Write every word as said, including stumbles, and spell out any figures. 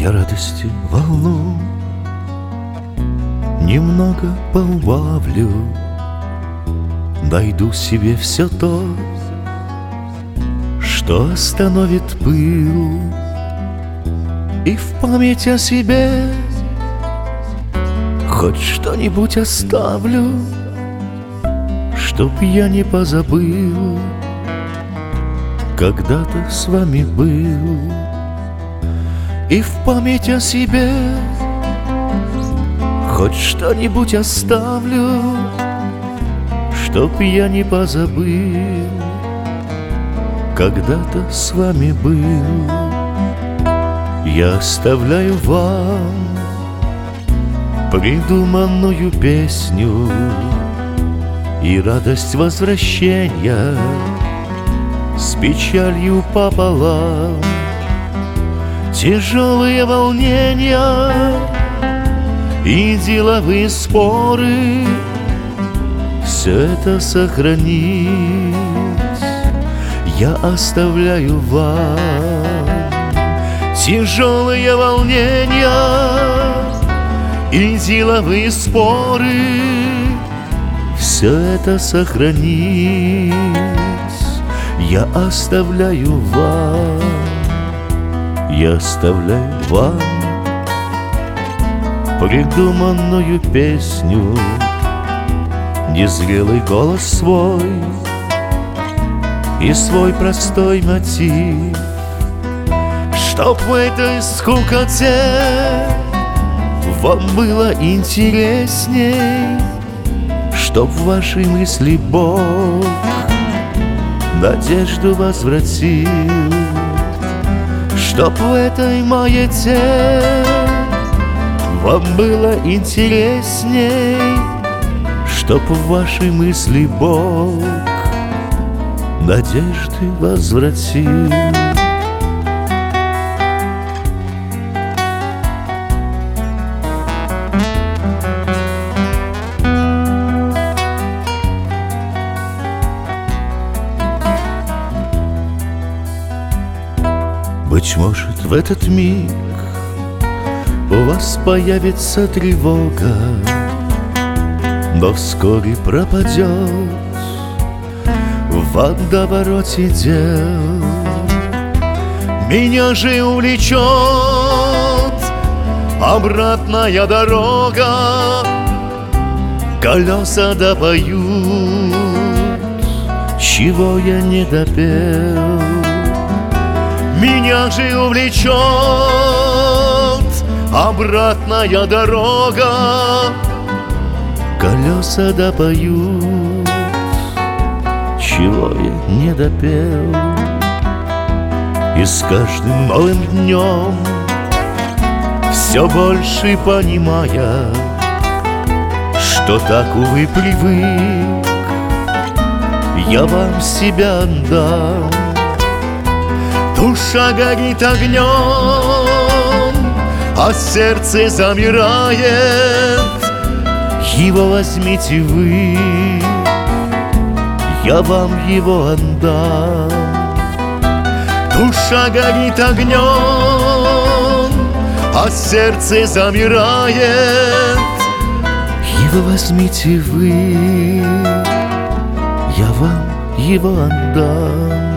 Я радости волну немного поубавлю, найду себе все то, что остановит пыл, и в память о себе хоть что-нибудь оставлю, чтоб я не позабыл, когда-то с вами был. И в память о себе хоть что-нибудь оставлю, чтоб я не позабыл, когда-то с вами был. Я оставляю вам придуманную песню и радость возвращения с печалью пополам. Тяжелые волнения и деловые споры — все это сохранить я оставляю вам. Тяжелые волнения и деловые споры — все это сохранить я оставляю вам. Я оставляю вам придуманную песню, незрелый голос свой и свой простой мотив, чтоб в этой скукоте вам было интересней, чтоб в ваши мысли Бог надежду возвратил, чтоб в этой маяте вам было интересней, чтоб в ваши мысли Бог надежды возвратил. Быть может, в этот миг у вас появится тревога, но вскоре пропадет в водовороте дел. Меня же увлечет обратная дорога, колеса допоют, чего я не допел. Меня же увлечет обратная дорога, колеса допоют, чего я не допел. И с каждым новым днем, все больше понимая, что так, увы, привык я вам себя отдам. Душа горит огнем, а сердце замирает. Его возьмите вы, я вам его отдам. Душа горит огнем, а сердце замирает. Его возьмите вы, я вам его отдам.